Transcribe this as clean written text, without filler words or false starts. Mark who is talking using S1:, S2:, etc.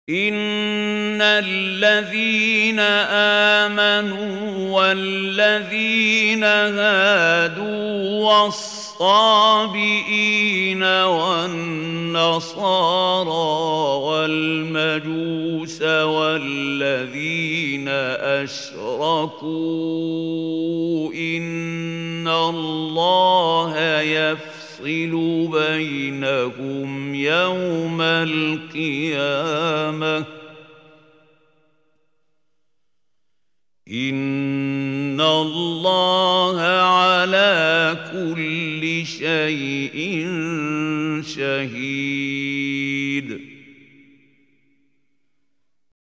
S1: إن الذين آمنوا والذين هادوا والصابئين والنصارى والمجوس والذين أشركوا إن الله يفصل بينهم يوم القيامة إن الله على كل شيء شهيد